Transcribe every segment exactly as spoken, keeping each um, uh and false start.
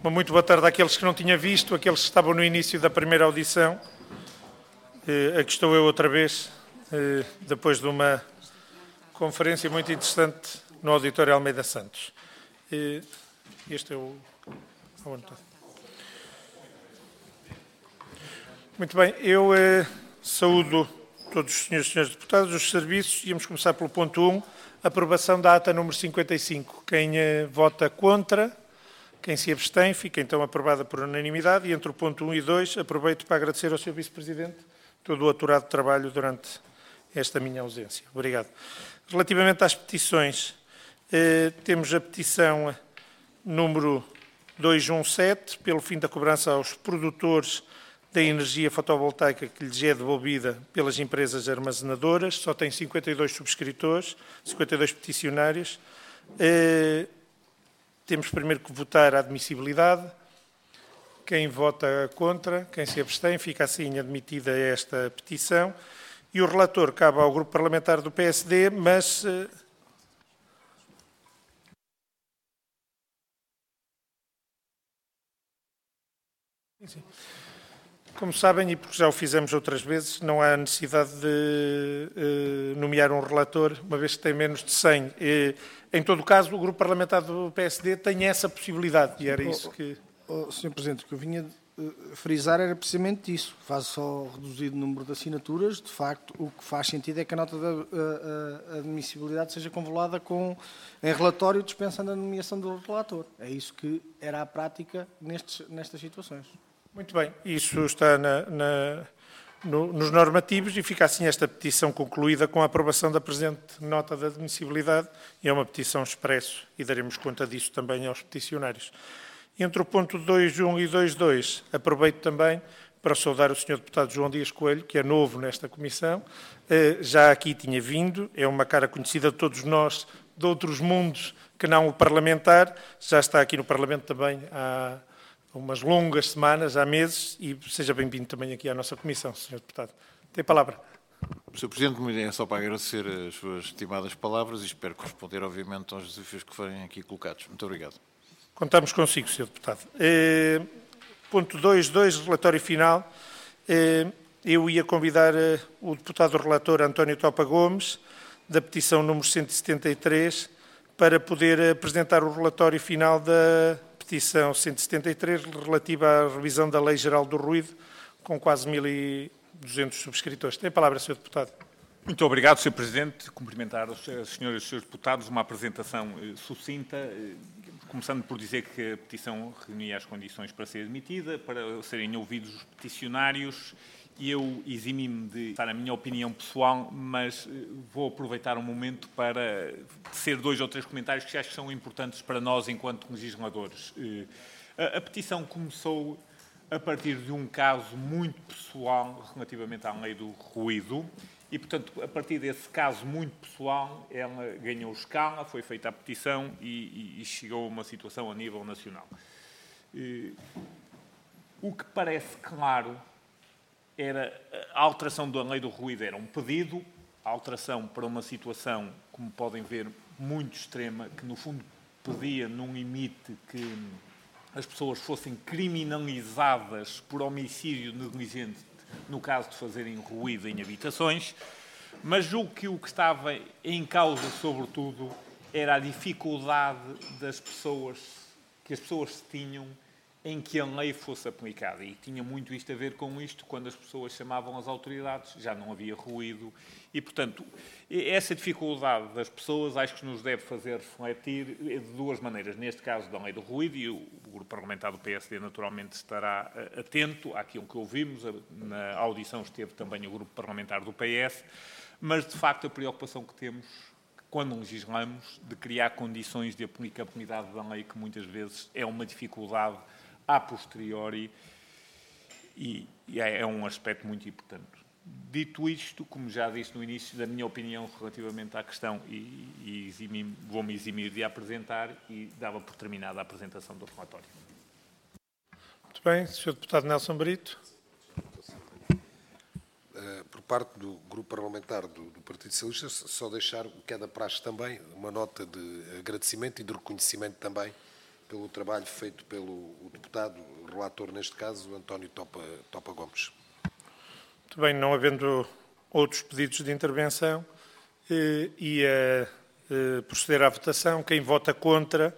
Uma muito boa tarde àqueles que não tinha visto, àqueles que estavam no início da primeira audição. Eh, aqui estou eu outra vez, eh, depois de uma conferência muito interessante no Auditório Almeida Santos. Eh, este é o... Muito bem, eu eh, saúdo todos os senhores e senhores deputados, os serviços. Íamos começar pelo ponto um, aprovação da ata número cinquenta e cinco. Quem eh, vota contra... Quem se abstém, fica então aprovada por unanimidade. E entre o ponto um e dois, aproveito para agradecer ao senhor Vice-Presidente todo o aturado trabalho durante esta minha ausência. Obrigado. Relativamente às petições, eh, temos a petição número duzentos e dezessete, pelo fim da cobrança aos produtores da energia fotovoltaica que lhes é devolvida pelas empresas armazenadoras. Só tem cinquenta e dois subscritores, cinquenta e dois peticionários. Eh, Temos primeiro que votar a admissibilidade. Quem vota contra, quem se abstém, fica assim admitida esta petição. E o relator cabe ao grupo parlamentar do P S D, mas... Sim. Como sabem, e porque já o fizemos outras vezes, não há necessidade de eh, nomear um relator, uma vez que tem menos de cem. E, em todo o caso, o grupo parlamentar do P S D tem essa possibilidade, e era isso que... Oh, oh, senhor Presidente, o que eu vinha uh, frisar era precisamente isso. Faz só reduzir o número de assinaturas. De facto, o que faz sentido é que a nota da uh, uh, admissibilidade seja convolada com, em relatório, dispensando a nomeação do relator. É isso que era a prática nestes, nestas situações. Muito bem, isso está na, na, no, nos normativos e fica assim esta petição concluída com a aprovação da presente nota de admissibilidade, e é uma petição expresso e daremos conta disso também aos peticionários. Entre o ponto dois ponto um e dois ponto dois, aproveito também para saudar o senhor deputado João Dias Coelho, que é novo nesta comissão, já aqui tinha vindo, é uma cara conhecida de todos nós, de outros mundos que não o parlamentar, já está aqui no Parlamento também há umas longas semanas, há meses, e seja bem-vindo também aqui à nossa comissão, senhor deputado. Tem a palavra. senhor Presidente, é só para agradecer as suas estimadas palavras e espero corresponder, obviamente, aos desafios que forem aqui colocados. Muito obrigado. Contamos consigo, senhor deputado. Eh, ponto dois ponto dois, relatório final. Eh, eu ia convidar eh, o deputado relator António Topa Gomes, da petição número cento e setenta e três, para poder apresentar o relatório final da petição cento e setenta e três, relativa à revisão da Lei Geral do Ruído, com quase mil e duzentos subscritores. Tem a palavra, senhor deputado. Muito obrigado, senhor Presidente. Cumprimentar os senhores e os senhores deputados, uma apresentação eh, sucinta, eh, começando por dizer que a petição reunia as condições para ser admitida, para serem ouvidos os peticionários, e eu eximi-me de dar a minha opinião pessoal, mas eh, vou aproveitar um momento para tecer dois ou três comentários que acho que são importantes para nós enquanto legisladores. Eh, a, a petição começou a partir de um caso muito pessoal relativamente à lei do ruído, e, portanto, a partir desse caso muito pessoal, ela ganhou escala, foi feita a petição e, e, e chegou a uma situação a nível nacional. Eh, o que parece claro era a alteração da lei do ruído, era um pedido, a alteração para uma situação, como podem ver, muito extrema, que no fundo pedia num limite que as pessoas fossem criminalizadas por homicídio negligente no caso de fazerem ruído em habitações, mas julgo que o que estava em causa, sobretudo, era a dificuldade das pessoas, que as pessoas tinham em que a lei fosse aplicada. E tinha muito isto a ver com isto, quando as pessoas chamavam as autoridades, já não havia ruído. E, portanto, essa dificuldade das pessoas acho que nos deve fazer refletir de duas maneiras. Neste caso, da lei do ruído, e o grupo parlamentar do P S D naturalmente estará atento àquilo que ouvimos. Na audição esteve também o grupo parlamentar do P S, mas, de facto, a preocupação que temos quando legislamos de criar condições de aplicabilidade da lei, que muitas vezes é uma dificuldade a posteriori, e, e é um aspecto muito importante. Dito isto, como já disse no início, da minha opinião relativamente à questão, e, e eximir, vou-me eximir de a apresentar, e dava por terminada a apresentação do relatório. Muito bem, senhor deputado Nelson Brito. Por parte do grupo parlamentar do, do Partido Socialista, só deixar, o que é da praxe também, uma nota de agradecimento e de reconhecimento também pelo trabalho feito pelo o deputado relator, neste caso, António Topa, Topa Gomes. Muito bem, não havendo outros pedidos de intervenção, eh, ia eh, proceder à votação. Quem vota contra,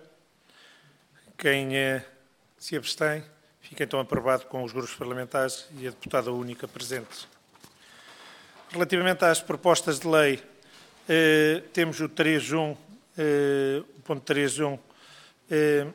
quem eh, se abstém, fica então aprovado com os grupos parlamentares e a deputada única presente. Relativamente às propostas de lei, eh, temos o três ponto um, eh, o ponto três ponto um, eh,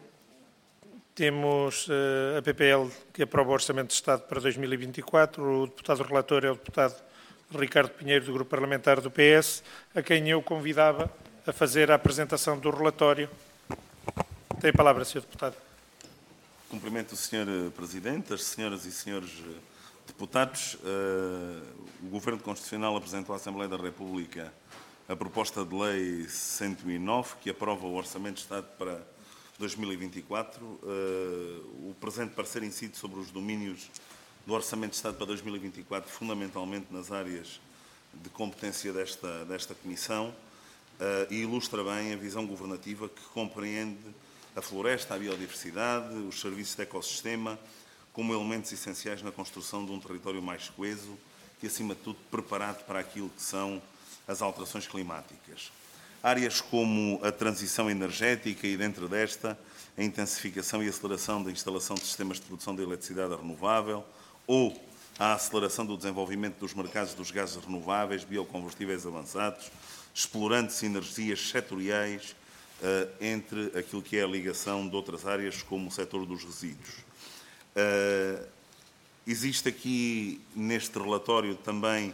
temos eh, a P P L que aprova o Orçamento de Estado para dois mil e vinte e quatro, o deputado relator é o deputado Ricardo Pinheiro, do Grupo Parlamentar do P S, a quem eu convidava a fazer a apresentação do relatório. Tem a palavra, senhor Deputado. Cumprimento o senhor Presidente, as senhoras e senhores deputados. O Governo Constitucional apresentou à Assembleia da República a proposta de lei cento e nove, que aprova o Orçamento de Estado para dois mil e vinte e quatro. O presente parecer incide sobre os domínios do Orçamento de Estado para dois mil e vinte e quatro, fundamentalmente nas áreas de competência desta, desta Comissão, e ilustra bem a visão governativa que compreende a floresta, a biodiversidade, os serviços de ecossistema, como elementos essenciais na construção de um território mais coeso e, acima de tudo, preparado para aquilo que são as alterações climáticas. Áreas como a transição energética e, dentro desta, a intensificação e aceleração da instalação de sistemas de produção de eletricidade renovável ou a aceleração do desenvolvimento dos mercados dos gases renováveis, biocombustíveis avançados, explorando sinergias setoriais Uh, entre aquilo que é a ligação de outras áreas, como o setor dos resíduos. Uh, existe aqui, neste relatório, também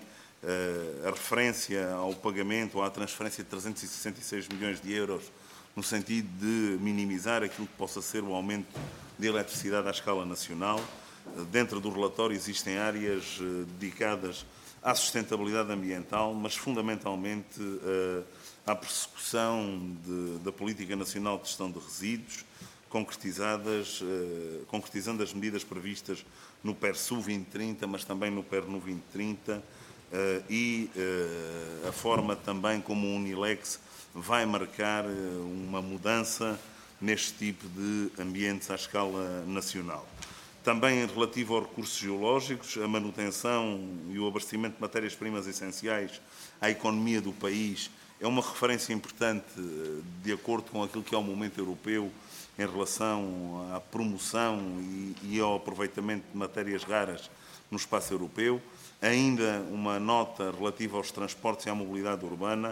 uh, a referência ao pagamento ou à transferência de trezentos e sessenta e seis milhões de euros, no sentido de minimizar aquilo que possa ser o aumento de eletricidade à escala nacional. Uh, dentro do relatório existem áreas uh, dedicadas à sustentabilidade ambiental, mas fundamentalmente uh, à persecução de, da Política Nacional de Gestão de Resíduos, concretizadas, uh, concretizando as medidas previstas no P E R S U vinte trinta, mas também no P E R N U vinte trinta, uh, e uh, a forma também como o Unilex vai marcar uh, uma mudança neste tipo de ambientes à escala nacional. Também relativo aos recursos geológicos, a manutenção e o abastecimento de matérias-primas essenciais à economia do país é uma referência importante de acordo com aquilo que é o momento europeu em relação à promoção e, e ao aproveitamento de matérias raras no espaço europeu. Ainda uma nota relativa aos transportes e à mobilidade urbana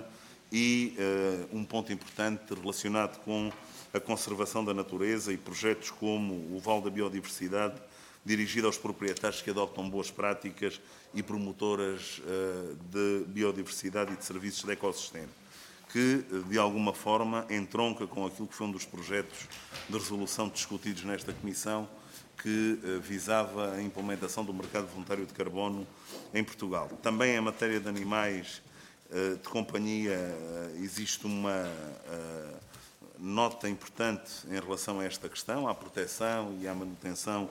e uh, um ponto importante relacionado com a conservação da natureza e projetos como o Vale da Biodiversidade, dirigido aos proprietários que adoptam boas práticas e promotoras uh, de biodiversidade e de serviços de ecossistema, que, de alguma forma, entronca com aquilo que foi um dos projetos de resolução discutidos nesta Comissão, que uh, visava a implementação do mercado voluntário de carbono em Portugal. Também em matéria de animais uh, de companhia uh, existe uma uh, nota importante em relação a esta questão, à proteção e à manutenção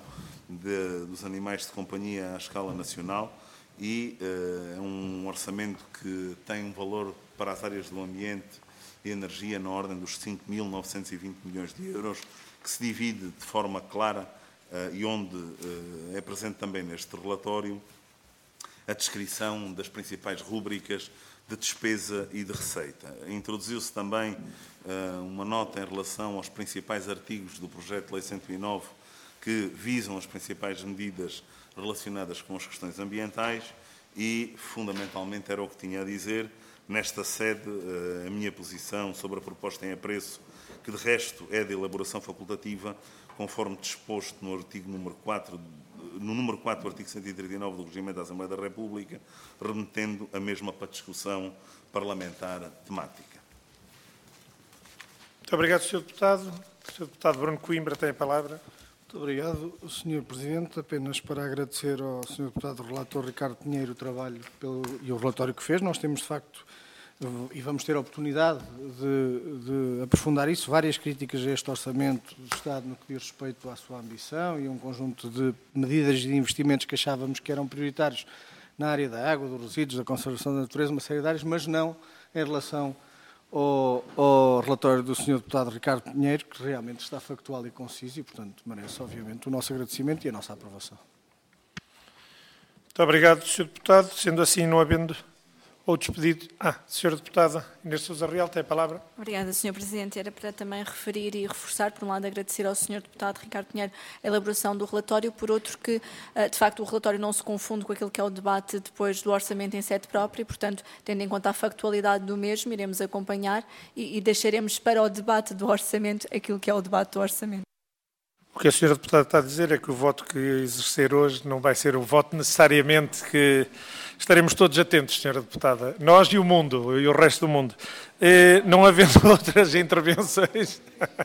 de, dos animais de companhia à escala nacional, e é uh, um orçamento que tem um valor para as áreas do ambiente e energia na ordem dos cinco mil novecentos e vinte milhões de euros, que se divide de forma clara uh, e onde uh, é presente também neste relatório a descrição das principais rúbricas de despesa e de receita. Introduziu-se também uh, uma nota em relação aos principais artigos do projeto de lei cento e nove que visam as principais medidas relacionadas com as questões ambientais e, fundamentalmente, era o que tinha a dizer. Nesta sede, uh, a minha posição sobre a proposta em apreço, que de resto é de elaboração facultativa, conforme disposto no artigo número quatro, no número quatro do artigo cento e trinta e nove do Regimento da Assembleia da República, remetendo a mesma para discussão parlamentar temática. Muito obrigado, senhor Deputado. O senhor Deputado Bruno Coimbra tem a palavra. Muito obrigado, senhor Presidente. Apenas para agradecer ao senhor Deputado Relator Ricardo Pinheiro o trabalho pelo, e o relatório que fez. Nós temos, de facto, e vamos ter a oportunidade de, de aprofundar isso, várias críticas a este Orçamento do Estado no que diz respeito à sua ambição e a um conjunto de medidas e de investimentos que achávamos que eram prioritários na área da água, dos resíduos, da conservação da natureza, uma série de áreas, mas não em relação ao, ao relatório do senhor Deputado Ricardo Pinheiro, que realmente está factual e conciso e, portanto, merece, obviamente, o nosso agradecimento e a nossa aprovação. Muito obrigado, senhor Deputado. Sendo assim, não havendo outros pedidos... Ah, senhora Deputada Inês Sousa Real, tem a palavra. Obrigada, senhor Presidente. Era para também referir e reforçar, por um lado, agradecer ao senhor Deputado Ricardo Pinheiro a elaboração do relatório, por outro que, de facto, o relatório não se confunde com aquilo que é o debate depois do orçamento em sede própria, e, portanto, tendo em conta a factualidade do mesmo, iremos acompanhar e, e deixaremos para o debate do orçamento aquilo que é o debate do orçamento. O que a senhora Deputada está a dizer é que o voto que exercer hoje não vai ser o voto necessariamente que estaremos todos atentos, senhora Deputada. Nós e o mundo, e o resto do mundo. E, não havendo outras intervenções,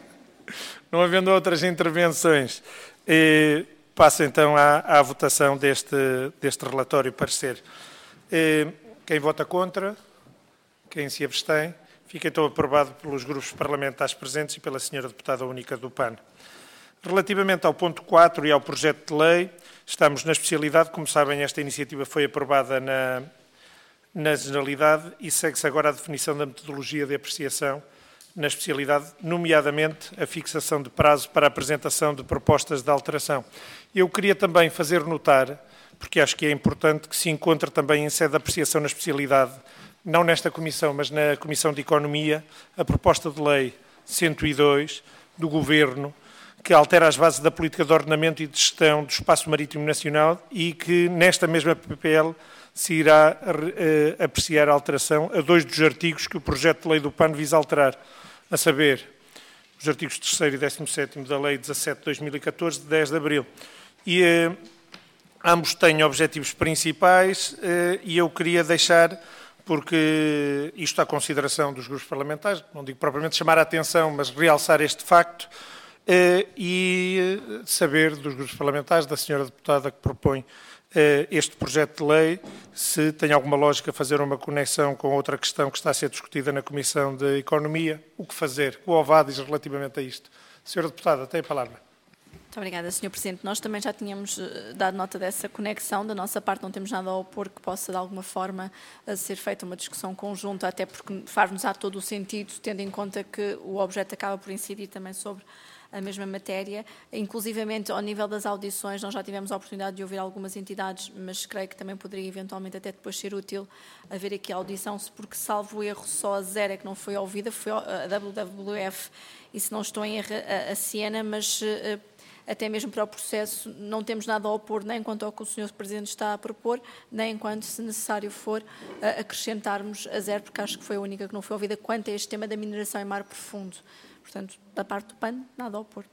não havendo outras intervenções, e, passo então à, à votação deste, deste relatório parecer. E, quem vota contra, quem se abstém, fica então aprovado pelos grupos parlamentares presentes e pela senhora Deputada Única do P A N. Relativamente ao ponto quatro e ao projeto de lei, estamos na especialidade. Como sabem, esta iniciativa foi aprovada na, na generalidade e segue-se agora a definição da metodologia de apreciação na especialidade, nomeadamente a fixação de prazo para a apresentação de propostas de alteração. Eu queria também fazer notar, porque acho que é importante, que se encontra também em sede de apreciação na especialidade, não nesta Comissão, mas na Comissão de Economia, a proposta de lei cento e dois do Governo, que altera as bases da política de ordenamento e de gestão do espaço marítimo nacional e que nesta mesma P P L se irá uh, apreciar a alteração a dois dos artigos que o projeto de lei do P A N visa alterar, a saber, os artigos terceiro e décimo sétimo da Lei dezassete de dois mil e catorze, de dez de abril. E uh, ambos têm objetivos principais uh, e eu queria deixar, porque isto à consideração dos grupos parlamentares, não digo propriamente chamar a atenção, mas realçar este facto, Uh, e uh, saber dos grupos parlamentares, da senhora Deputada que propõe uh, este projeto de lei, se tem alguma lógica fazer uma conexão com outra questão que está a ser discutida na Comissão de Economia, o que fazer, o O V A diz relativamente a isto. Senhora Deputada, tem a palavra. Muito obrigada, senhor Presidente. Nós também já tínhamos dado nota dessa conexão. Da nossa parte não temos nada a opor que possa, de alguma forma, ser feita uma discussão conjunta, até porque faz-nos a todo o sentido, tendo em conta que o objeto acaba por incidir também sobre a mesma matéria. Inclusivamente, ao nível das audições, nós já tivemos a oportunidade de ouvir algumas entidades, mas creio que também poderia eventualmente até depois ser útil haver aqui a audição, porque, salvo erro, só a zero é que não foi ouvida, foi a W W F, e se não estou em erro, a, a Siena, mas até mesmo para o processo não temos nada a opor, nem quanto ao que o senhor Presidente está a propor, nem enquanto, se necessário for, acrescentarmos a zero, porque acho que foi a única que não foi ouvida quanto a este tema da mineração em mar profundo. Portanto, da parte do P A N, nada a opor.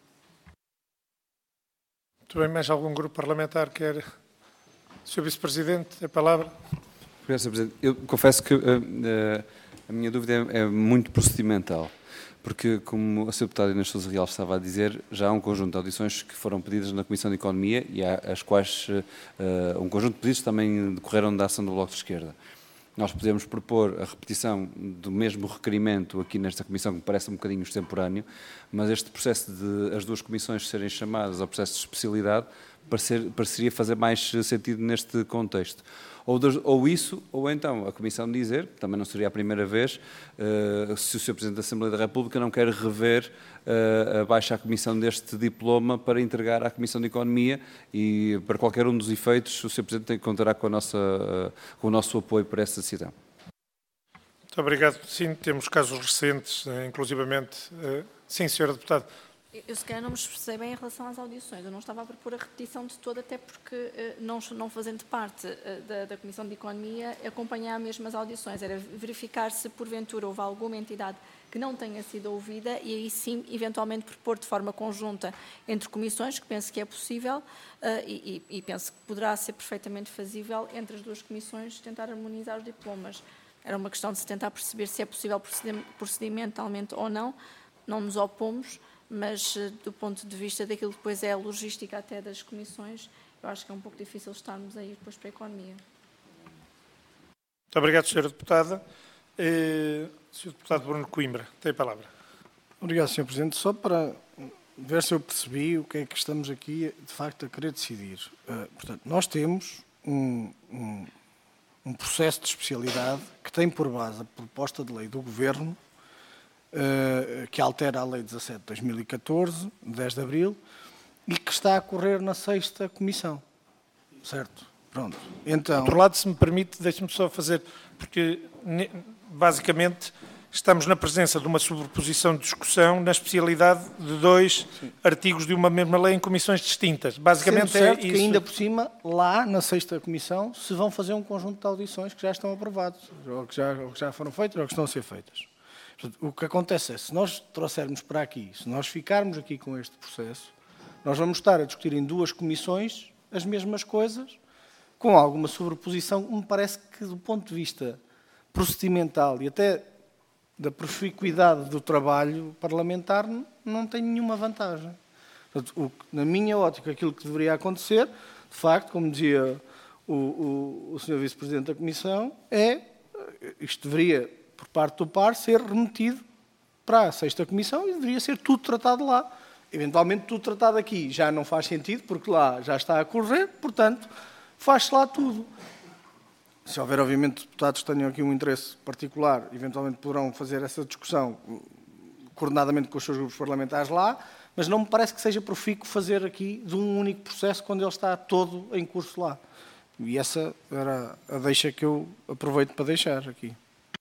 Muito bem, mais algum grupo parlamentar quer... senhor Vice-Presidente, a palavra. Obrigado, senhor Presidente. Eu confesso que uh, uh, a minha dúvida é, é muito procedimental, porque, como a senhora Deputada Inês Sousa Real estava a dizer, já há um conjunto de audições que foram pedidas na Comissão de Economia e há as quais uh, um conjunto de pedidos também decorreram da ação do Bloco de Esquerda. Nós podemos propor a repetição do mesmo requerimento aqui nesta comissão, que me parece um bocadinho extemporâneo, mas este processo de as duas comissões serem chamadas ao processo de especialidade parecer, pareceria fazer mais sentido neste contexto. Ou, de, ou isso, ou então a Comissão dizer, também não seria a primeira vez, uh, se o senhor Presidente da Assembleia da República não quer rever uh, abaixo à Comissão deste diploma para entregar à Comissão de Economia e para qualquer um dos efeitos o senhor Presidente tem que contar com, a nossa, uh, com o nosso apoio para essa decisão. Muito obrigado. Sim, temos casos recentes, inclusivamente. Uh, sim, senhora Deputada. Eu, se calhar, não me expressei bem em relação às audições. Eu não estava a propor a repetição de toda, até porque, não, não fazendo parte da, da Comissão de Economia, acompanhar mesmo as audições. Era verificar se, porventura, houve alguma entidade que não tenha sido ouvida e aí sim, eventualmente, propor de forma conjunta entre comissões, que penso que é possível, uh, e, e penso que poderá ser perfeitamente fazível entre as duas comissões tentar harmonizar os diplomas. Era uma questão de se tentar perceber se é possível procedimentalmente ou não. Não nos opomos, mas do ponto de vista daquilo que depois é a logística até das comissões, eu acho que é um pouco difícil estarmos a ir depois para a economia. Muito obrigado, senhora Deputada. Eh, senhor Deputado Bruno Coimbra, tem a palavra. Obrigado, senhor Presidente. Só para ver se eu percebi o que é que estamos aqui, de facto, a querer decidir. Uh, portanto, nós temos um, um, um processo de especialidade que tem por base a proposta de lei do Governo uh, que altera a Lei dezassete de dois mil e catorze, dez de abril, e que está a correr na sexta comissão. Certo? Pronto. Então... Por outro lado, se me permite, deixe-me só fazer, porque basicamente estamos na presença de uma sobreposição de discussão na especialidade de dois Sim. artigos de uma mesma lei em comissões distintas. Basicamente Sendo certo é isso. Que ainda por cima, lá na sexta comissão, se vão fazer um conjunto de audições que já estão aprovados, ou que já, ou que já foram feitas, ou que estão a ser feitas. Portanto, o que acontece é, se nós trouxermos para aqui, se nós ficarmos aqui com este processo, nós vamos estar a discutir em duas comissões as mesmas coisas, com alguma sobreposição, me parece que do ponto de vista procedimental e até da proficuidade do trabalho parlamentar não tem nenhuma vantagem. Portanto, o, na minha ótica, aquilo que deveria acontecer, de facto, como dizia o, o, o senhor Vice-Presidente da Comissão, é, isto deveria, por parte do P A R, ser remetido para a sexta Comissão e deveria ser tudo tratado lá. Eventualmente, tudo tratado aqui já não faz sentido, porque lá já está a correr, portanto, faz-se lá tudo. Se houver, obviamente, deputados que tenham aqui um interesse particular, eventualmente poderão fazer essa discussão coordenadamente com os seus grupos parlamentares lá, mas não me parece que seja profícuo fazer aqui de um único processo quando ele está todo em curso lá. E essa era a deixa que eu aproveito para deixar aqui.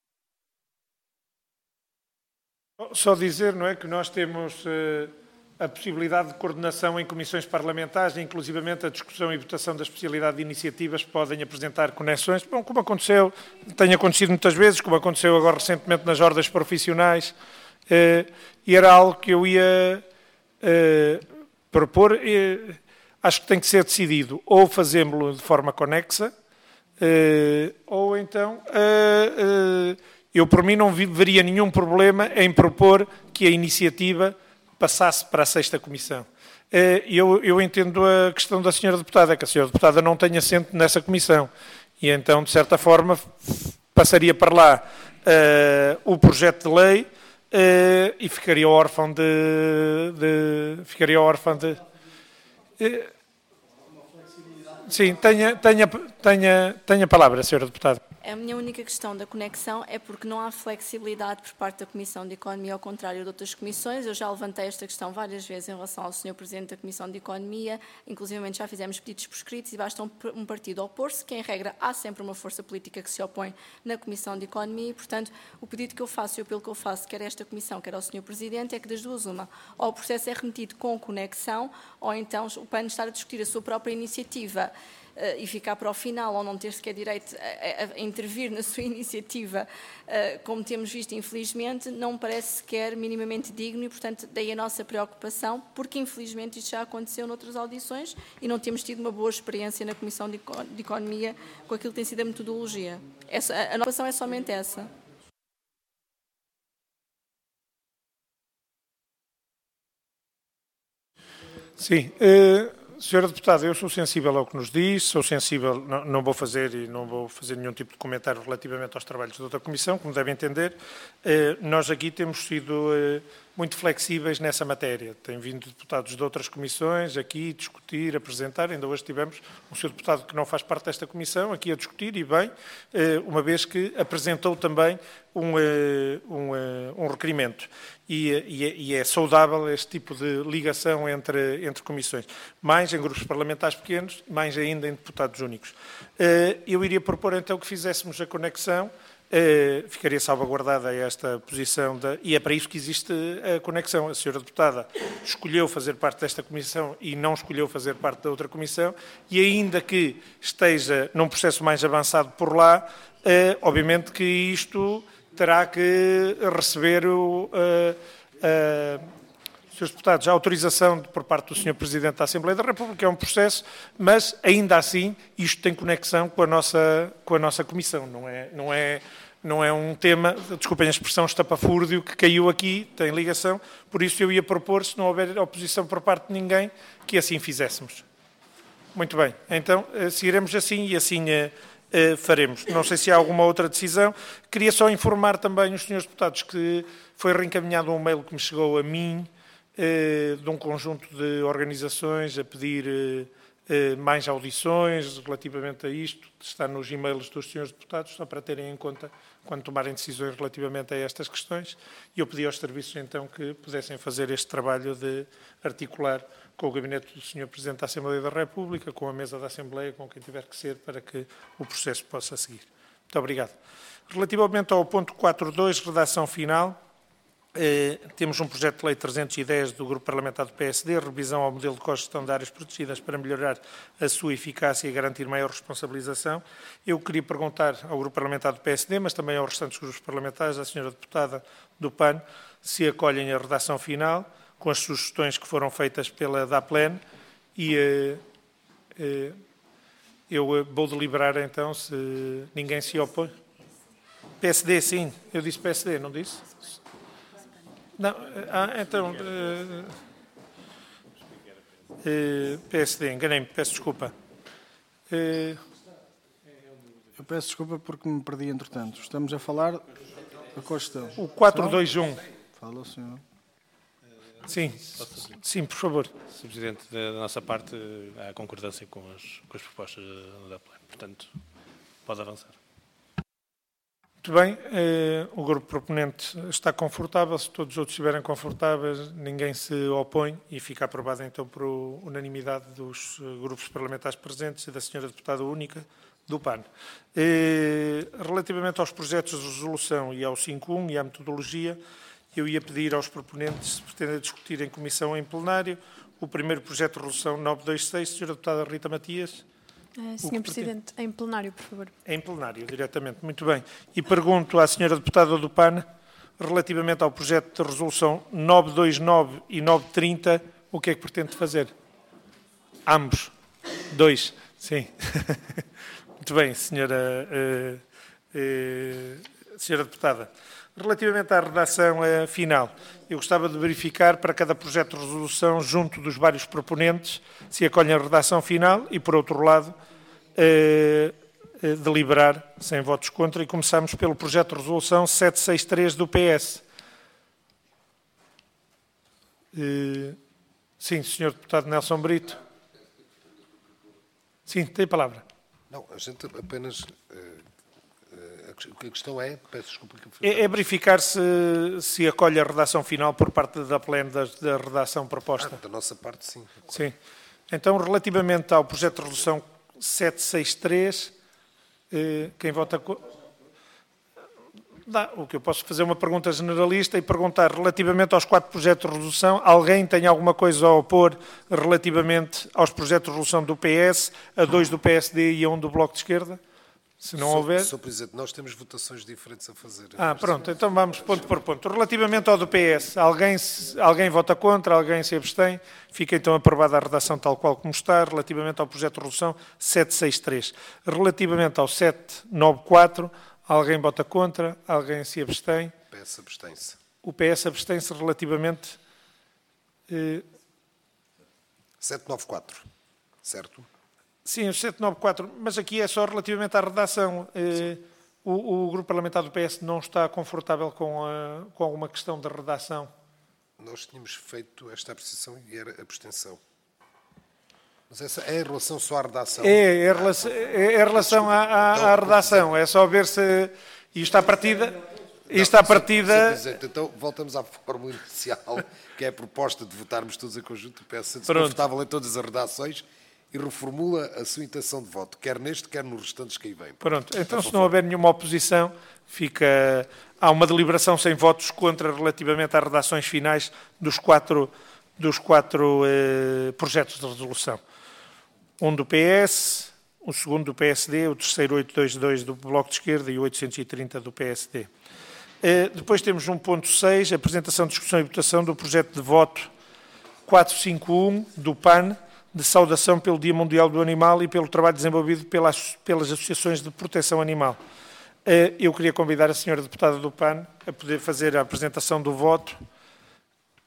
Só dizer, não é, que nós temos uh, a possibilidade de coordenação em comissões parlamentares, inclusivamente a discussão e votação da especialidade de iniciativas podem apresentar conexões, bom, como aconteceu, tem acontecido muitas vezes, como aconteceu agora recentemente nas ordens profissionais, uh, e era algo que eu ia uh, propor, uh, acho que tem que ser decidido, ou fazemos-lo de forma conexa, uh, ou então... Uh, uh, Eu, por mim, não veria nenhum problema em propor que a iniciativa passasse para a sexta comissão. Eu, eu entendo a questão da senhora deputada, que a senhora deputada não tem assento nessa comissão. E então, de certa forma, passaria para lá uh, o projeto de lei uh, e ficaria órfão de... de ficaria órfão de... Uh, sim, tenha, tenha, tenha, tenha a palavra, senhora deputada. A minha única questão da conexão é porque não há flexibilidade por parte da Comissão de Economia, ao contrário de outras comissões. Eu já levantei esta questão várias vezes em relação ao senhor Presidente da Comissão de Economia, inclusive já fizemos pedidos por escritos e basta um partido opor-se, que em regra há sempre uma força política que se opõe na Comissão de Economia e, portanto, o pedido que eu faço e o apelo que eu faço, quer a esta Comissão, quer ao senhor Presidente, é que das duas uma, ou o processo é remetido com conexão, ou então o P A N estar a discutir a sua própria iniciativa Uh, e ficar para o final, ou não ter sequer direito a, a, a intervir na sua iniciativa, uh, como temos visto, infelizmente, não me parece sequer minimamente digno e, portanto, daí a nossa preocupação, porque, infelizmente, isto já aconteceu noutras audições e não temos tido uma boa experiência na Comissão de, de Economia com aquilo que tem sido a metodologia. Essa, a, a nossa preocupação é somente essa. Sim. Uh... Senhora Deputada, eu sou sensível ao que nos diz, sou sensível, não, não vou fazer e não vou fazer nenhum tipo de comentário relativamente aos trabalhos de outra comissão, como devem entender. Eh, nós aqui temos sido eh, muito flexíveis nessa matéria. Têm vindo deputados de outras comissões aqui discutir, apresentar. Ainda hoje tivemos um senhor deputado que não faz parte desta comissão aqui a discutir, e bem, eh, uma vez que apresentou também um, eh, um, eh, um requerimento. E, e, é, e é saudável este tipo de ligação entre, entre comissões. Mais em grupos parlamentares pequenos, mais ainda em deputados únicos. Eu iria propor então que fizéssemos a conexão, ficaria salvaguardada esta posição, da, e é para isso que existe a conexão. A senhora deputada escolheu fazer parte desta comissão e não escolheu fazer parte da outra comissão, e ainda que esteja num processo mais avançado por lá, obviamente que isto terá que receber o, uh, uh, senhores deputados, a autorização por parte do senhor Presidente da Assembleia da República. É um processo, mas ainda assim isto tem conexão com a nossa, com a nossa comissão. Não é, não é, não é um tema, desculpem a expressão estapafúrdio, que caiu aqui, tem ligação, por isso eu ia propor, se não houver oposição por parte de ninguém, que assim fizéssemos. Muito bem, então seguiremos assim e assim Uh, faremos. Não sei se há alguma outra decisão. Queria só informar também os senhores deputados que foi reencaminhado um mail que me chegou a mim uh, de um conjunto de organizações a pedir uh, mais audições relativamente a isto, está nos e-mails dos senhores deputados, só para terem em conta quando tomarem decisões relativamente a estas questões. E eu pedi aos serviços, então, que pudessem fazer este trabalho de articular com o gabinete do senhor Presidente da Assembleia da República, com a mesa da Assembleia, com quem tiver que ser, para que o processo possa seguir. Muito obrigado. Relativamente ao ponto quatro ponto dois, redação final, eh, temos um projeto de lei trezentos e dez do Grupo Parlamentar do P S D, revisão ao modelo de cogestão de áreas protegidas para melhorar a sua eficácia e garantir maior responsabilização. Eu queria perguntar ao Grupo Parlamentar do P S D, mas também aos restantes grupos parlamentares, à senhora deputada do P A N, se acolhem a redação final, com as sugestões que foram feitas pela DAPLEN, e eh, eh, eu vou deliberar então se ninguém se opõe. P S D, sim. Eu disse P S D, não disse? Não. Ah, então... Uh, uh, P S D, enganei-me, peço desculpa. Uh, Eu peço desculpa porque me perdi entretanto. Estamos a falar da Constituição. O quatro ponto dois ponto um. Fala, senhor. Sim, sim, por favor. senhor Presidente, da nossa parte há concordância com as, com as propostas da Pleno. Portanto, pode avançar. Muito bem, eh, o grupo proponente está confortável. Se todos os outros estiverem confortáveis, ninguém se opõe e fica aprovado então por unanimidade dos grupos parlamentares presentes e da senhora deputada única do P A N. Eh, relativamente aos projetos de resolução e ao cinco ponto um e à metodologia, eu ia pedir aos proponentes se pretendem discutir em comissão ou em plenário o primeiro projeto de resolução nove dois seis, senhora deputada Rita Matias. Uh, senhor Presidente, em plenário, por favor. Em plenário, diretamente. Muito bem. E pergunto à senhora deputada do P A N, relativamente ao projeto de resolução nove dois nove e nove trinta, o que é que pretende fazer? Ambos. Dois. Sim. Muito bem, senhora, uh, uh, senhora deputada. Relativamente à redação uh, final, eu gostava de verificar para cada projeto de resolução, junto dos vários proponentes, se acolhem a redação final e, por outro lado, uh, uh, deliberar sem votos contra. E começamos pelo projeto de resolução setecentos e sessenta e três do P S. Uh, sim, senhor deputado Nelson Brito. Sim, tem a palavra. Não, a gente apenas... Uh... A questão é, peço desculpa que... É, é verificar se, se acolhe a redação final por parte da Pleno da, da redação proposta. Ah, da nossa parte, sim. Sim. Então, relativamente ao projeto de resolução setecentos e sessenta e três, eh, quem vota... Dá, o que eu posso fazer é uma pergunta generalista e perguntar, relativamente aos quatro projetos de resolução, alguém tem alguma coisa a opor relativamente aos projetos de resolução do P S, a dois do P S D e a um do Bloco de Esquerda? Se não houver... Senhor Presidente, nós temos votações diferentes a fazer. Ah, pronto, então vamos ponto por ponto. Relativamente ao do P S, alguém, alguém vota contra, alguém se abstém, fica então aprovada a redação tal qual como está, relativamente ao projeto de resolução setecentos e sessenta e três. Relativamente ao setecentos e noventa e quatro, alguém vota contra, alguém se abstém. O P S abstém-se. O P S abstém-se relativamente... Eh... setecentos e noventa e quatro, certo? Sim, o setecentos e noventa e quatro, mas aqui é só relativamente à redação. Eh, o, o Grupo Parlamentar do P S não está confortável com, a, com alguma questão da redação? Nós tínhamos feito esta apreciação e era abstenção. Mas essa é em relação só à redação? É, é, relação, é, é relação à, à, à redação. É só ver se... Isto à partida... Isto à partida... Então, voltamos à fórmula inicial, que é a proposta de votarmos todos em conjunto. O P S sente-se confortável em todas as redações e reformula a sua intenção de voto, quer neste, quer nos restantes que aí vêm. Pronto, então se não houver nenhuma oposição, fica... há uma deliberação sem votos contra relativamente às redações finais dos quatro, dos quatro eh, projetos de resolução. Um do P S, o segundo do P S D, o terceiro oitocentos e vinte e dois do Bloco de Esquerda e o oitocentos e trinta do P S D. Eh, depois temos um ponto seis, apresentação, discussão e votação do projeto de voto quatrocentos e cinquenta e um do P A N, de saudação pelo Dia Mundial do Animal e pelo trabalho desenvolvido pelas, pelas associações de proteção animal. Eu queria convidar a senhora deputada do P A N a poder fazer a apresentação do voto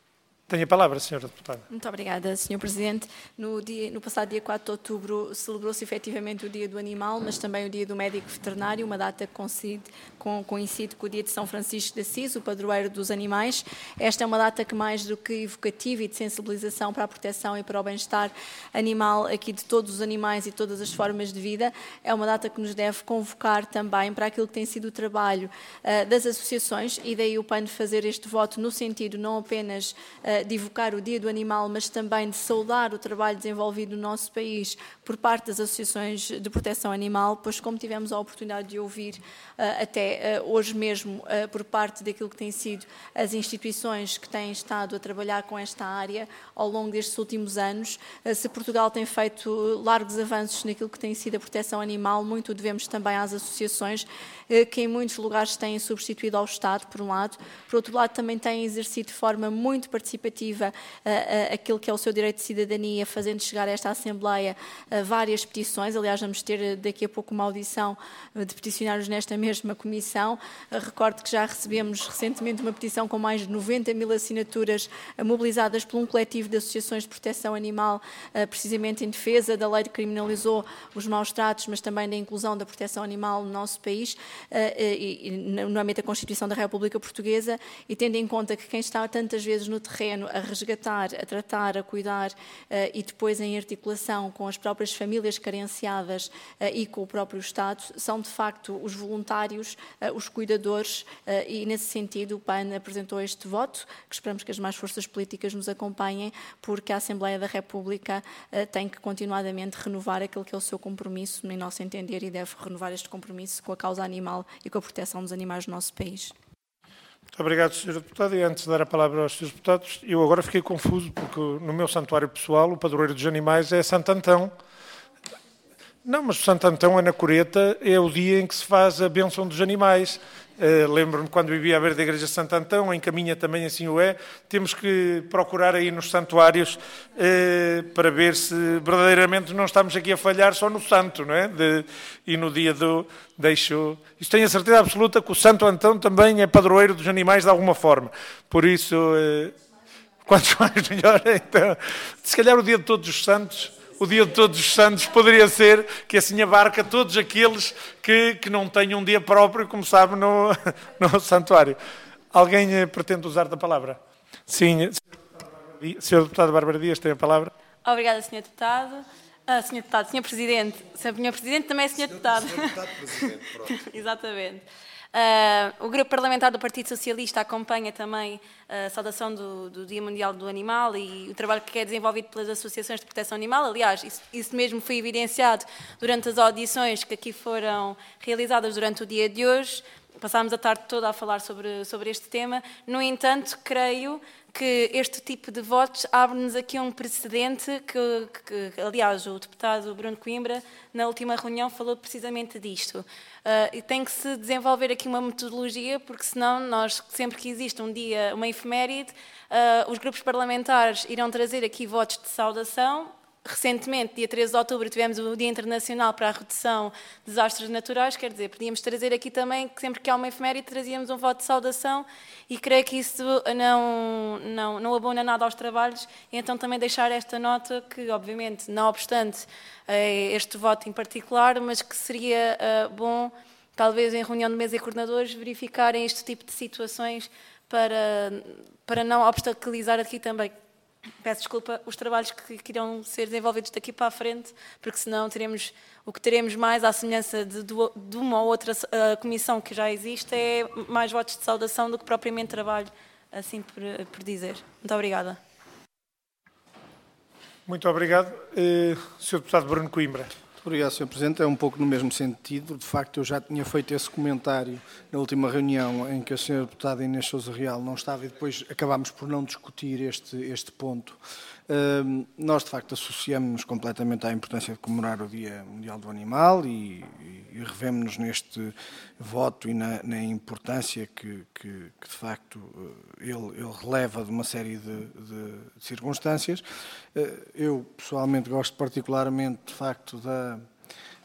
Tem a palavra, senhora Deputada. Muito obrigada, senhor Presidente. No, dia, no passado dia quatro de outubro celebrou-se efetivamente o Dia do Animal, mas também o Dia do Médico Veterinário, uma data que coincide com, coincide com o Dia de São Francisco de Assis, o padroeiro dos animais. Esta é uma data que, mais do que evocativa e de sensibilização para a proteção e para o bem-estar animal aqui de todos os animais e todas as formas de vida, é uma data que nos deve convocar também para aquilo que tem sido o trabalho uh, das associações, e daí o P A N fazer este voto no sentido não apenas uh, de evocar o Dia do Animal, mas também de saudar o trabalho desenvolvido no nosso país por parte das associações de proteção animal, pois como tivemos a oportunidade de ouvir uh, até uh, hoje mesmo uh, por parte daquilo que têm sido as instituições que têm estado a trabalhar com esta área ao longo destes últimos anos, uh, se Portugal tem feito largos avanços naquilo que tem sido a proteção animal, muito devemos também às associações, uh, que em muitos lugares têm substituído ao Estado, por um lado, por outro lado também têm exercido de forma muito participativa Uh, uh, aquilo que é o seu direito de cidadania, fazendo chegar a esta Assembleia uh, várias petições. Aliás, vamos ter daqui a pouco uma audição uh, de peticionários nesta mesma comissão. Uh, recordo que já recebemos recentemente uma petição com mais de noventa mil assinaturas uh, mobilizadas por um coletivo de associações de proteção animal, uh, precisamente em defesa da lei que criminalizou os maus-tratos, mas também da inclusão da proteção animal no nosso país, uh, e, e no âmbito da Constituição da República Portuguesa, e tendo em conta que quem está tantas vezes no terreno a resgatar, a tratar, a cuidar uh, e depois em articulação com as próprias famílias carenciadas uh, e com o próprio Estado, são de facto os voluntários, uh, os cuidadores, uh, e nesse sentido o P A N apresentou este voto, que esperamos que as mais forças políticas nos acompanhem, porque a Assembleia da República uh, tem que continuadamente renovar aquele que é o seu compromisso, no nosso entender, e deve renovar este compromisso com a causa animal e com a proteção dos animais no nosso país. Muito obrigado, senhora Deputada. E antes de dar a palavra aos senhores deputados, eu agora fiquei confuso, porque no meu santuário pessoal, o padroeiro dos animais é Santo Antão. Não, mas o Santo Antão é na Coreta, é o dia em que se faz a bênção dos animais. Uh, Lembro-me quando vivia à beira da igreja de Santo Antão, em Caminha também assim o é. Temos que procurar aí nos santuários uh, para ver se verdadeiramente não estamos aqui a falhar só no santo, não é? De, e no dia do... Deixo... Isto tenho a certeza absoluta que o Santo Antão também é padroeiro dos animais de alguma forma. Por isso, uh, quanto mais melhor. Então, se calhar o dia de todos os santos... O dia de todos os santos poderia ser que assim abarca todos aqueles que, que não têm um dia próprio, como sabe, no, no santuário. Alguém eh, pretende usar da palavra? Sim. senhora Deputada Bárbara Dias tem a palavra. Obrigada, senhor Deputado. Ah, senhor Deputado, senhor Presidente. senhor Presidente também é senhor Deputado. senhor Deputado, Presidente, pronto. Exatamente. Uh, o Grupo Parlamentar do Partido Socialista acompanha também a saudação do, do Dia Mundial do Animal e o trabalho que é desenvolvido pelas associações de proteção animal. Aliás, isso, isso mesmo foi evidenciado durante as audições que aqui foram realizadas durante o dia de hoje. Passámos a tarde toda a falar sobre, sobre este tema. No entanto, creio que este tipo de votos abre-nos aqui um precedente que, que, que, aliás, o deputado Bruno Coimbra, na última reunião, falou precisamente disto. Uh, e tem que se desenvolver aqui uma metodologia, porque senão nós, sempre que existe um dia, uma efeméride, uh, os grupos parlamentares irão trazer aqui votos de saudação. Recentemente, dia treze de outubro, tivemos o Dia Internacional para a Redução de Desastres Naturais, quer dizer, podíamos trazer aqui também, que sempre que há uma efeméride, trazíamos um voto de saudação, e creio que isso não, não, não abona nada aos trabalhos, e então também deixar esta nota que, obviamente, não obstante este voto em particular, mas que seria bom, talvez em reunião de mesa e coordenadores, verificarem este tipo de situações para, para não obstaculizar aqui também, peço desculpa, os trabalhos que, que irão ser desenvolvidos daqui para a frente, porque senão teremos, o que teremos mais, à semelhança de, de uma ou outra uh, comissão que já existe, é mais votos de saudação do que propriamente trabalho, assim por, por dizer. Muito obrigada. Muito obrigado. Uh, senhor Deputado Bruno Coimbra. Muito obrigado, senhor Presidente. É um pouco no mesmo sentido. De facto, eu já tinha feito esse comentário na última reunião em que a senhora Deputada Inês Sousa Real não estava e depois acabámos por não discutir este, este ponto. Uh, nós, de facto, associamos-nos completamente à importância de comemorar o Dia Mundial do Animal e, e, e revemos-nos neste voto e na, na importância que, que, que, de facto, ele, ele releva de uma série de, de, de circunstâncias. Uh, eu, pessoalmente, gosto particularmente, de facto, da,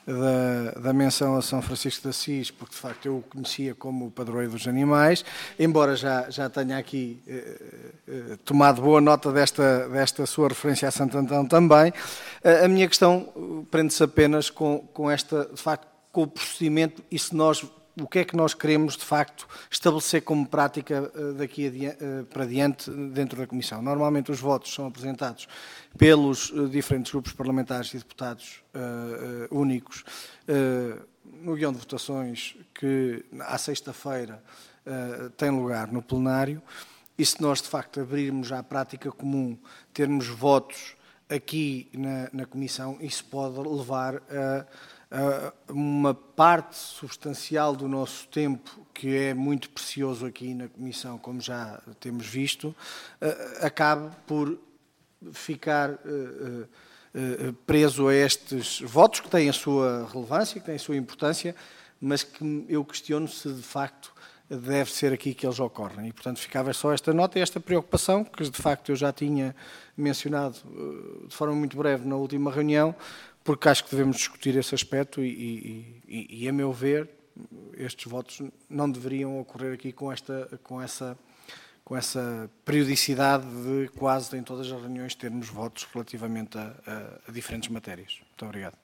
da, da menção a São Francisco de Assis, porque de facto eu o conhecia como o padroeiro dos animais, embora já, já tenha aqui eh, eh, tomado boa nota desta, desta sua referência a Santo Antão também. A, a minha questão prende-se apenas com, com esta, de facto, com o procedimento e se nós, o que é que nós queremos, de facto, estabelecer como prática daqui adiante, para diante dentro da Comissão. Normalmente os votos são apresentados pelos diferentes grupos parlamentares e deputados uh, uh, únicos uh, no guião de votações que, à sexta-feira, uh, tem lugar no plenário. E se nós, de facto, abrirmos à prática comum, termos votos aqui na, na Comissão, isso pode levar a uma parte substancial do nosso tempo, que é muito precioso aqui na Comissão, como já temos visto, acabe por ficar preso a estes votos que têm a sua relevância, que têm a sua importância, mas que eu questiono se de facto deve ser aqui que eles ocorrem. E, portanto, ficava só esta nota e esta preocupação, que de facto eu já tinha mencionado de forma muito breve na última reunião, porque acho que devemos discutir esse aspecto e, e, e, e, a meu ver, estes votos não deveriam ocorrer aqui com, esta, com, essa, com essa periodicidade de quase em todas as reuniões termos votos relativamente a, a, a diferentes matérias. Muito obrigado.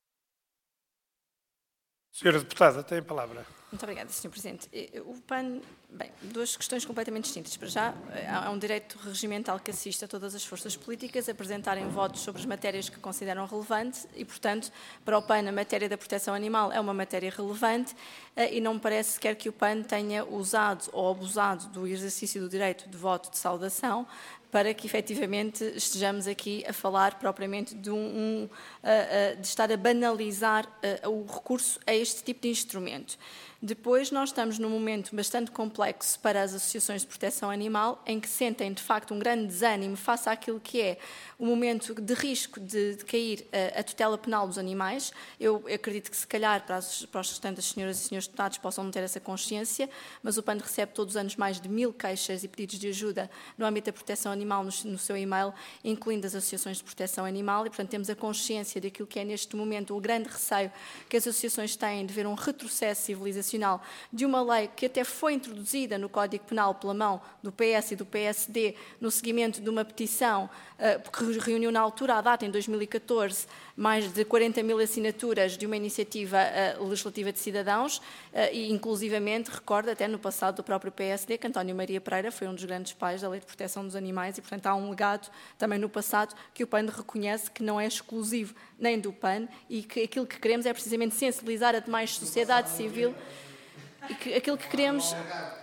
Senhora Deputada, tem a palavra. Muito obrigada, senhor Presidente. O P A N, bem, duas questões completamente distintas. Para já, há um direito regimental que assiste a todas as forças políticas a apresentarem votos sobre as matérias que consideram relevantes e, portanto, para o P A N a matéria da proteção animal é uma matéria relevante e não me parece sequer que o P A N tenha usado ou abusado do exercício do direito de voto de saudação para que, efetivamente, estejamos aqui a falar propriamente de, um, um, de estar a banalizar o recurso a este tipo de instrumento. Depois, nós estamos num momento bastante complexo para as associações de proteção animal, em que sentem, de facto, um grande desânimo face àquilo que é o momento de risco de, de cair a, a tutela penal dos animais. Eu acredito que, se calhar, para as, para as restantes senhoras e senhores deputados possam não ter essa consciência, mas o P A N recebe todos os anos mais de mil queixas e pedidos de ajuda no âmbito da proteção animal no, no seu e-mail, incluindo as associações de proteção animal, e, portanto, temos a consciência daquilo que é, neste momento, o grande receio que as associações têm de ver um retrocesso civilizacional de uma lei que até foi introduzida no Código Penal pela mão do P S e do P S D no seguimento de uma petição uh, que reuniu na altura, à data, em dois mil e catorze, mais de quarenta mil assinaturas de uma iniciativa uh, legislativa de cidadãos uh, e, inclusivamente, recordo até no passado do próprio P S D que António Maria Pereira foi um dos grandes pais da Lei de Proteção dos Animais e, portanto, há um legado também no passado que o P A N reconhece que não é exclusivo nem do P A N e que aquilo que queremos é precisamente sensibilizar a demais sociedade civil e que aquilo que queremos...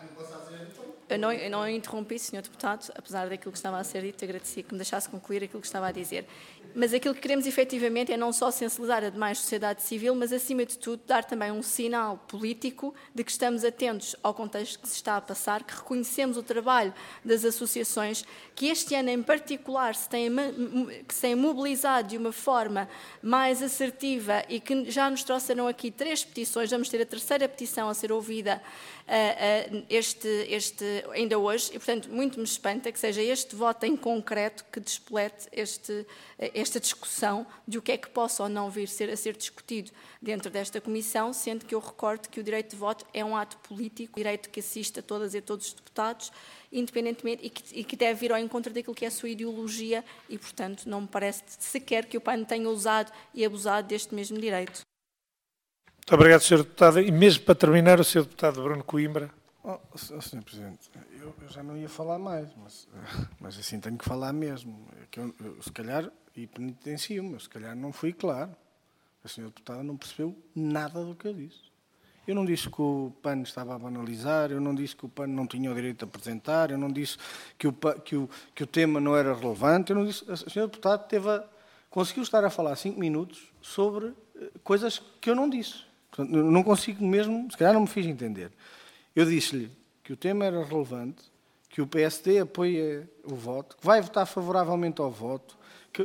Eu não, eu não interrompi, senhor Deputado, apesar daquilo que estava a ser dito, agradecia que me deixasse concluir aquilo que estava a dizer. Mas aquilo que queremos, efetivamente, é não só sensibilizar a demais sociedade civil, mas, acima de tudo, dar também um sinal político de que estamos atentos ao contexto que se está a passar, que reconhecemos o trabalho das associações, que este ano, em particular, se têm, que se têm mobilizado de uma forma mais assertiva e que já nos trouxeram aqui três petições, vamos ter a terceira petição a ser ouvida uh, uh, este, este, ainda hoje, e, portanto, muito me espanta que seja este voto em concreto que despolete este, esta discussão de o que é que possa ou não vir ser, a ser discutido dentro desta comissão, sendo que eu recordo que o direito de voto é um ato político, direito que assiste a todas e a todos os deputados, independentemente, e que, e que deve vir ao encontro daquilo que é a sua ideologia e, portanto, não me parece sequer que o P A N tenha usado e abusado deste mesmo direito. Muito obrigado, senhor Deputado. E mesmo para terminar, o senhor Deputado Bruno Coimbra. Oh, senhor Presidente, eu, eu já não ia falar mais, mas, mas assim tenho que falar mesmo. É que eu, eu, se calhar, e penitencio-me, eu se calhar não fui claro. A senhora Deputada não percebeu nada do que eu disse. Eu não disse que o P A N estava a banalizar, eu não disse que o P A N não tinha o direito de apresentar, eu não disse que o, que o, que o tema não era relevante, eu não disse... A senhora Deputada teve a, conseguiu estar a falar cinco minutos sobre coisas que eu não disse. Portanto, não consigo mesmo, se calhar não me fiz entender. Eu disse-lhe que o tema era relevante, que o P S D apoia o voto, que vai votar favoravelmente ao voto, que...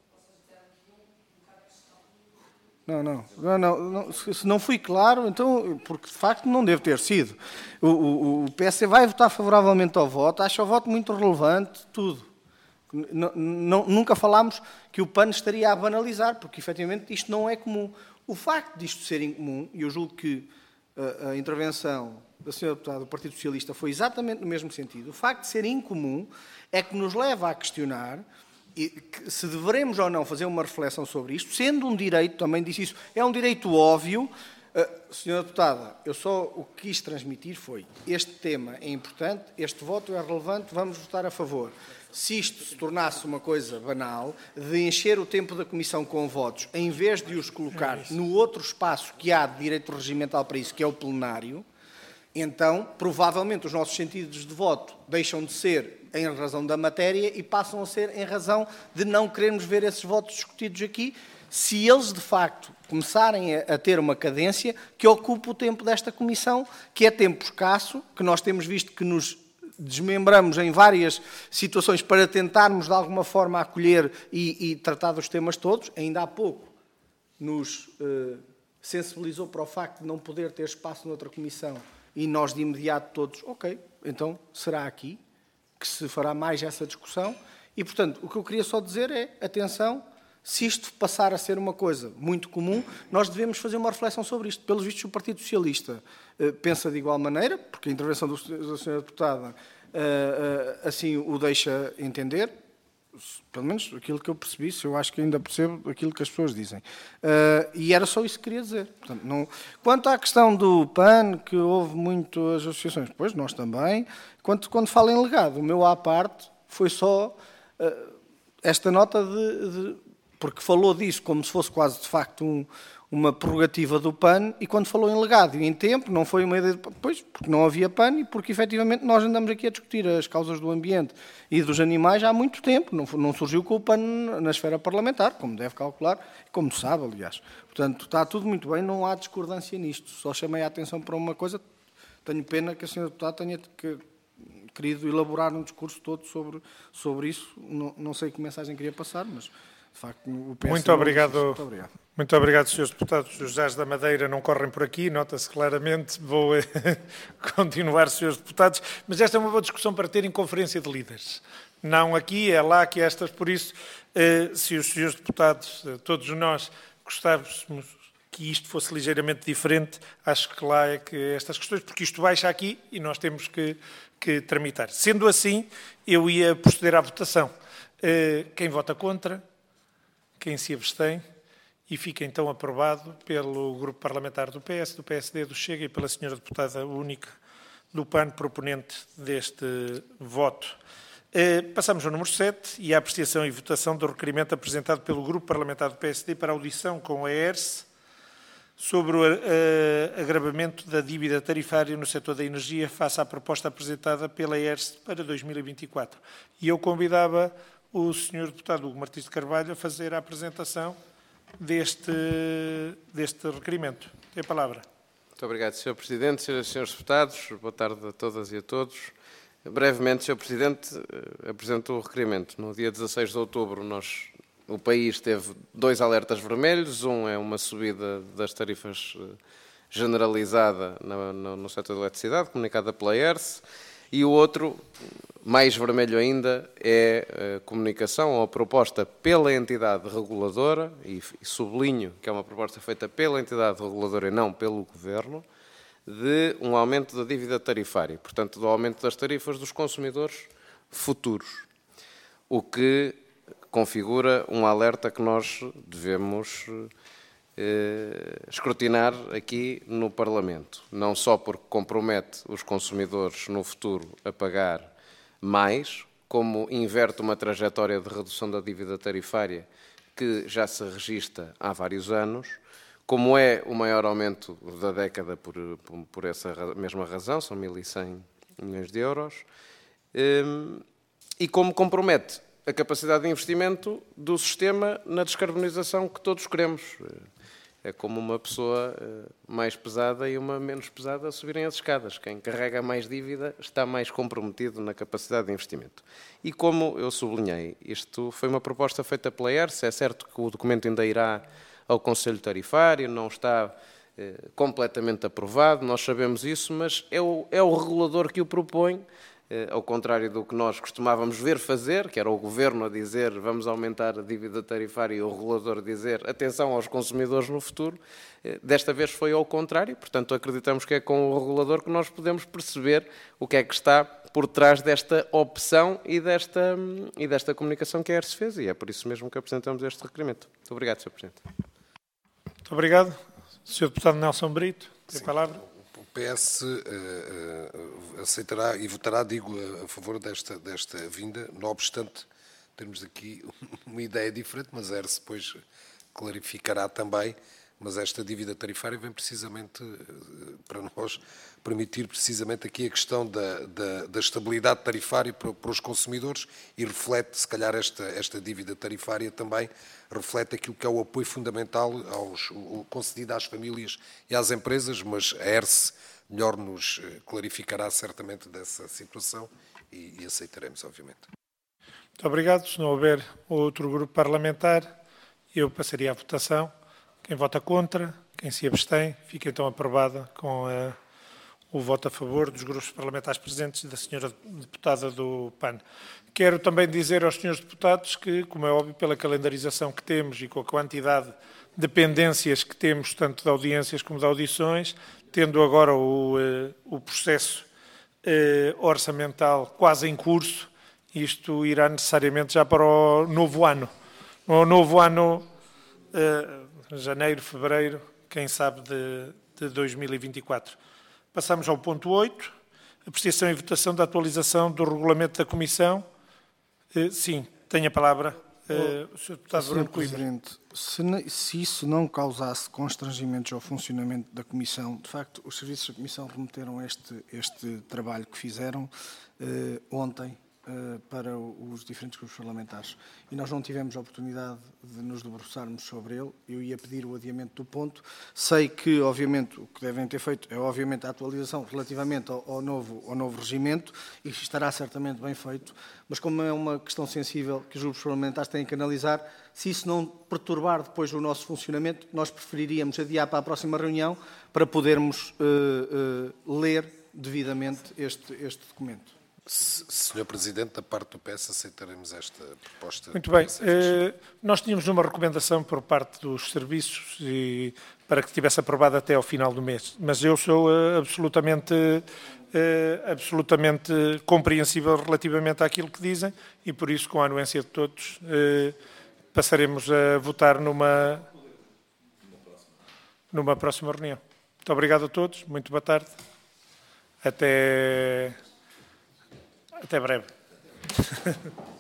Não, não, não, não, não, se não fui claro, então, porque de facto não deve ter sido. O, o, o P S D vai votar favoravelmente ao voto, acha o voto muito relevante, tudo. Não, não, nunca falámos que o P A N estaria a banalizar, porque efetivamente isto não é comum. O facto disto ser incomum, e eu julgo que a, a intervenção da senhora deputada do Partido Socialista foi exatamente no mesmo sentido, o facto de ser incomum é que nos leva a questionar se deveremos ou não fazer uma reflexão sobre isto, sendo um direito, também disse isso, é um direito óbvio. Uh, senhora Deputada, eu só o que quis transmitir foi, este tema é importante, este voto é relevante, vamos votar a favor. Se isto se tornasse uma coisa banal, de encher o tempo da Comissão com votos, em vez de os colocar no outro espaço que há de direito regimental para isso, que é o plenário, então, provavelmente, os nossos sentidos de voto deixam de ser em razão da matéria e passam a ser em razão de não querermos ver esses votos discutidos aqui, se eles, de facto, começarem a ter uma cadência que ocupe o tempo desta Comissão, que é tempo escasso, que nós temos visto que nos desmembramos em várias situações para tentarmos, de alguma forma, acolher e, e tratar dos temas todos. Ainda há pouco nos eh, sensibilizou para o facto de não poder ter espaço noutra Comissão e nós, de imediato, todos, ok, então será aqui que se fará mais essa discussão. E, portanto, o que eu queria só dizer é, atenção, se isto passar a ser uma coisa muito comum, nós devemos fazer uma reflexão sobre isto. Pelos vistos, o Partido Socialista eh, pensa de igual maneira, porque a intervenção do, da senhora Deputada eh, eh, assim o deixa entender, pelo menos aquilo que eu percebi, se eu acho que ainda percebo aquilo que as pessoas dizem. Uh, e era só isso que queria dizer. Portanto, não... Quanto à questão do P A N, que houve muito as associações, pois nós também, quando, quando falo em legado, o meu à parte foi só uh, esta nota de, de... porque falou disso como se fosse quase de facto um, uma prerrogativa do P A N, e quando falou em legado e em tempo, não foi uma ideia de... Pois, porque não havia P A N e porque efetivamente nós andamos aqui a discutir as causas do ambiente e dos animais há muito tempo, não, não surgiu com o P A N na esfera parlamentar, como deve calcular, como sabe, aliás. Portanto, está tudo muito bem, não há discordância nisto, só chamei a atenção para uma coisa, tenho pena que a senhora deputada tenha que, querido elaborar um discurso todo sobre, sobre isso, não, não sei que mensagem queria passar, mas... De facto, o P S muito obrigado, muito obrigado. Muito obrigado, senhores deputados. Os Jazz da Madeira não correm por aqui, nota-se claramente. Vou continuar, senhores deputados. Mas esta é uma boa discussão para ter em conferência de líderes. Não aqui, é lá que estas. Por isso, se os senhores deputados, todos nós, gostássemos que isto fosse ligeiramente diferente, acho que lá é que estas questões, porque isto baixa aqui e nós temos que, que tramitar. Sendo assim, eu ia proceder à votação. Quem vota contra? Quem se abstém, e fica então aprovado pelo Grupo Parlamentar do P S, do P S D, do Chega e pela senhora Deputada única do P A N, proponente deste voto. Eh, passamos ao número sete e à apreciação e votação do requerimento apresentado pelo Grupo Parlamentar do P S D para audição com a E R S sobre o uh, agravamento da dívida tarifária no setor da energia face à proposta apresentada pela E R S para dois mil e vinte e quatro. E eu convidava o senhor Deputado Hugo Martins de Carvalho a fazer a apresentação deste, deste requerimento. Tem a palavra. Muito obrigado, senhor Presidente, senhoras e senhores deputados. Boa tarde a todas e a todos. Brevemente, senhor Presidente, apresento o requerimento. No dia dezasseis de outubro, nós, o país teve dois alertas vermelhos. Um é uma subida das tarifas generalizada no, no, no setor da eletricidade, comunicada pela E R S, e o outro, mais vermelho ainda, é a comunicação ou a proposta pela entidade reguladora, e sublinho que é uma proposta feita pela entidade reguladora e não pelo Governo, de um aumento da dívida tarifária, portanto, do aumento das tarifas dos consumidores futuros, o que configura um alerta que nós devemos eh, escrutinar aqui no Parlamento, não só porque compromete os consumidores no futuro a pagar mais, como inverte uma trajetória de redução da dívida tarifária que já se registra há vários anos, como é o maior aumento da década por, por, por essa mesma razão, são mil e cem milhões de euros, e como compromete a capacidade de investimento do sistema na descarbonização que todos queremos. É como uma pessoa mais pesada e uma menos pesada a subirem as escadas. Quem carrega mais dívida está mais comprometido na capacidade de investimento. E como eu sublinhei, isto foi uma proposta feita pela E R S, é certo que o documento ainda irá ao Conselho Tarifário, não está eh, completamente aprovado, nós sabemos isso, mas é o, é o regulador que o propõe, ao contrário do que nós costumávamos ver fazer, que era o Governo a dizer vamos aumentar a dívida tarifária e o regulador a dizer atenção aos consumidores no futuro, desta vez foi ao contrário, portanto acreditamos que é com o regulador que nós podemos perceber o que é que está por trás desta opção e desta, e desta comunicação que a ERSE fez, e é por isso mesmo que apresentamos este requerimento. Muito obrigado, senhor Presidente. Muito obrigado. senhor Deputado Nelson Brito, tem a palavra. O P S uh, uh, aceitará e votará, digo, a favor desta, desta vinda, não obstante termos aqui uma ideia diferente, mas a ERSE depois clarificará também, mas esta dívida tarifária vem precisamente uh, para nós permitir precisamente aqui a questão da, da, da estabilidade tarifária para, para os consumidores e reflete, se calhar, esta, esta dívida tarifária também reflete aquilo que é o apoio fundamental aos, o, concedido às famílias e às empresas, mas a ERSE melhor nos clarificará certamente dessa situação e, e aceitaremos, obviamente. Muito obrigado. Se não houver outro grupo parlamentar, eu passaria à votação. Quem vota contra, quem se abstém, fica então aprovada com a, o voto a favor dos grupos parlamentares presentes e da senhora deputada do P A N. Quero também dizer aos senhores deputados que, como é óbvio, pela calendarização que temos e com a quantidade de pendências que temos, tanto de audiências como de audições, tendo agora o, o processo eh, orçamental quase em curso, isto irá necessariamente já para o novo ano. No novo ano, eh, janeiro, fevereiro, quem sabe, de, de dois mil e vinte e quatro. Passamos ao ponto oito, apreciação e votação da atualização do regulamento da Comissão. Eh, sim, tenho a palavra. Eh, o senhor Deputado Bruno Coimbra. Presidente, se, se isso não causasse constrangimentos ao funcionamento da Comissão, de facto, os serviços da Comissão remeteram este, este trabalho que fizeram eh, ontem eh, para os diferentes grupos parlamentares. E nós não tivemos a oportunidade de nos debruçarmos sobre ele. Eu ia pedir o adiamento do ponto. Sei que, obviamente, o que devem ter feito é, obviamente, a atualização relativamente ao, ao, novo, ao novo regimento, e estará certamente bem feito, mas como é uma questão sensível que os grupos parlamentares têm que analisar, se isso não perturbar depois o nosso funcionamento, nós preferiríamos adiar para a próxima reunião para podermos uh, uh, ler devidamente este, este documento. senhor Presidente, da parte do P S, aceitaremos esta proposta. Muito bem. Eh, nós tínhamos uma recomendação por parte dos serviços e, para que estivesse aprovada até ao final do mês, mas eu sou eh, absolutamente, eh, absolutamente compreensível relativamente àquilo que dizem e, por isso, com a anuência de todos, eh, passaremos a votar numa, numa próxima reunião. Muito obrigado a todos. Muito boa tarde. Até... Até breve.